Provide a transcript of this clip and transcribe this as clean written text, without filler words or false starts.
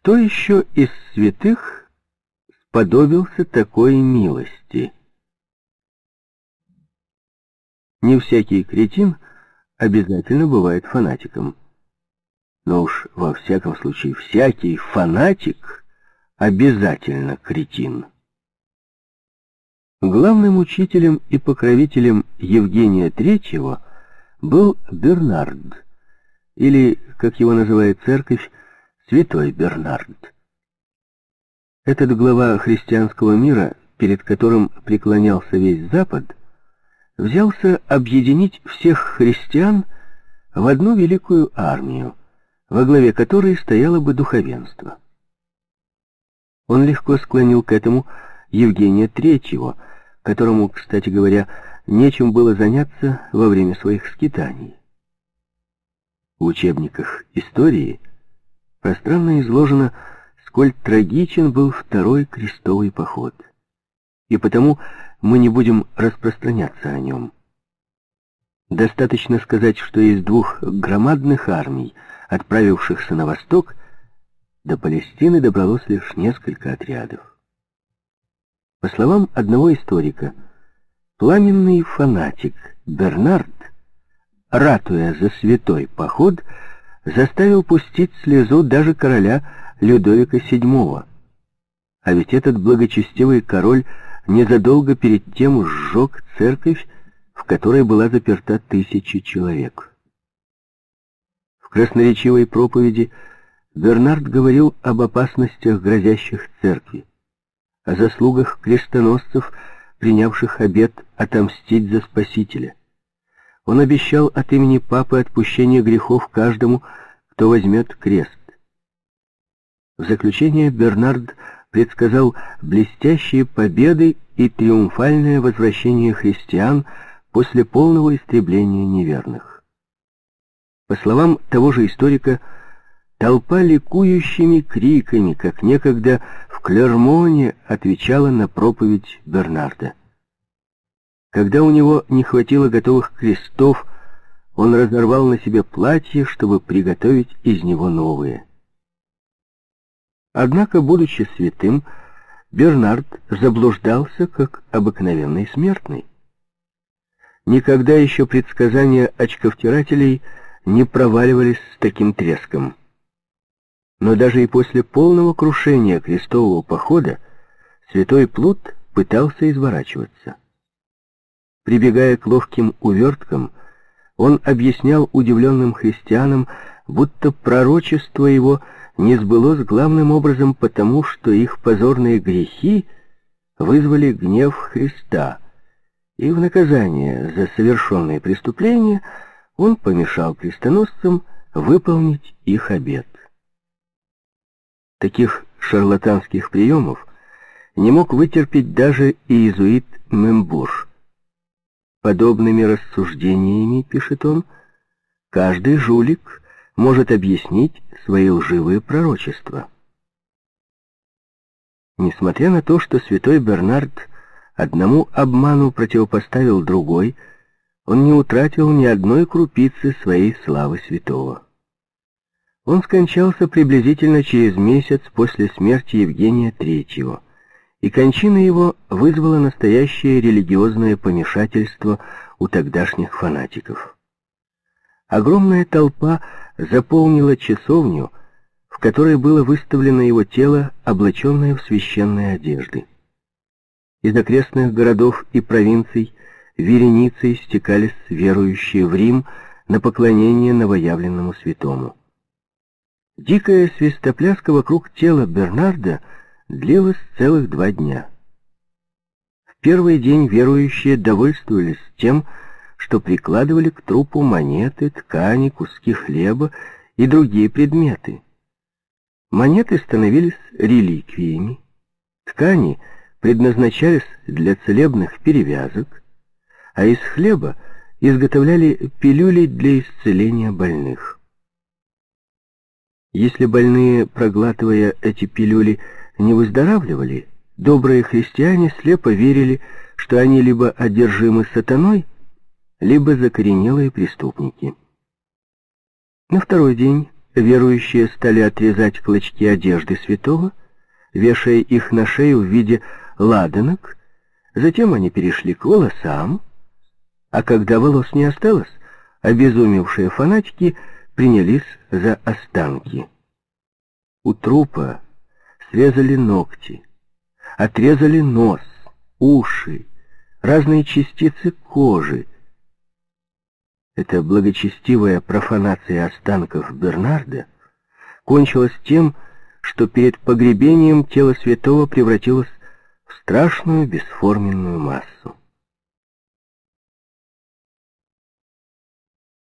Кто еще из святых сподобился такой милости? Не всякий кретин обязательно бывает фанатиком. Но уж во всяком случае всякий фанатик обязательно кретин. Главным учителем и покровителем Евгения III был Бернард, или, как его называет церковь, святой Бернард. Этот глава христианского мира, перед которым преклонялся весь Запад, взялся объединить всех христиан в одну великую армию, во главе которой стояло бы духовенство. Он легко склонил к этому Евгения III, которому, кстати говоря, нечем было заняться во время своих скитаний. В учебниках истории пространно изложено, сколь трагичен был второй крестовый поход, и потому мы не будем распространяться о нем. Достаточно сказать, что из двух громадных армий, отправившихся на восток, до Палестины добралось лишь несколько отрядов. По словам одного историка, пламенный фанатик Бернард, ратуя за святой поход, заставил пустить слезу даже короля Людовика VII. А ведь этот благочестивый король незадолго перед тем сжег церковь, в которой была заперта 1000 человек. В красноречивой проповеди Бернард говорил об опасностях, грозящих церкви, о заслугах крестоносцев, принявших обет отомстить за Спасителя. Он обещал от имени Папы отпущение грехов каждому, кто возьмет крест. В заключение Бернард предсказал блестящие победы и триумфальное возвращение христиан после полного истребления неверных. По словам того же историка, толпа ликующими криками, как некогда в Клермоне, отвечала на проповедь Бернарда. Когда у него не хватило готовых крестов, он разорвал на себе платье, чтобы приготовить из него новые. Однако, будучи святым, Бернард заблуждался, как обыкновенный смертный. Никогда еще предсказания очковтирателей не проваливались с таким треском. Но даже и после полного крушения крестового похода святой Плут пытался изворачиваться. Прибегая к ловким уверткам, он объяснял удивленным христианам, будто пророчество его не сбылось главным образом потому, что их позорные грехи вызвали гнев Христа, и в наказание за совершенные преступления он помешал крестоносцам выполнить их обет. Таких шарлатанских приемов не мог вытерпеть даже иезуит Мембуш. Подобными рассуждениями, пишет он, каждый жулик может объяснить свои лживые пророчества. Несмотря на то, что святой Бернард одному обману противопоставил другой, он не утратил ни одной крупицы своей славы святого. Он скончался приблизительно через месяц после смерти Евгения III, и кончина его вызвала настоящее религиозное помешательство у тогдашних фанатиков. Огромная толпа заполнила часовню, в которой было выставлено его тело, облаченное в священные одежды. Из окрестных городов и провинций вереницей стекались верующие в Рим на поклонение новоявленному святому. Дикая свистопляска вокруг тела Бернарда длилась целых 2 дня. В первый день верующие довольствовались тем, что прикладывали к трупу монеты, ткани, куски хлеба и другие предметы. Монеты становились реликвиями, ткани предназначались для целебных перевязок, а из хлеба изготовляли пилюли для исцеления больных. Если больные, проглатывая эти пилюли, не выздоравливали, добрые христиане слепо верили, что они либо одержимы сатаной, либо закоренелые преступники. На второй день верующие стали отрезать клочки одежды святого, вешая их на шею в виде ладанок. Затем они перешли к волосам, а когда волос не осталось, обезумевшие фанатики принялись за останки. У трупа срезали ногти, отрезали нос, уши, разные частицы кожи. Эта благочестивая профанация останков Бернарда кончилась тем, что перед погребением тело святого превратилось в страшную бесформенную массу.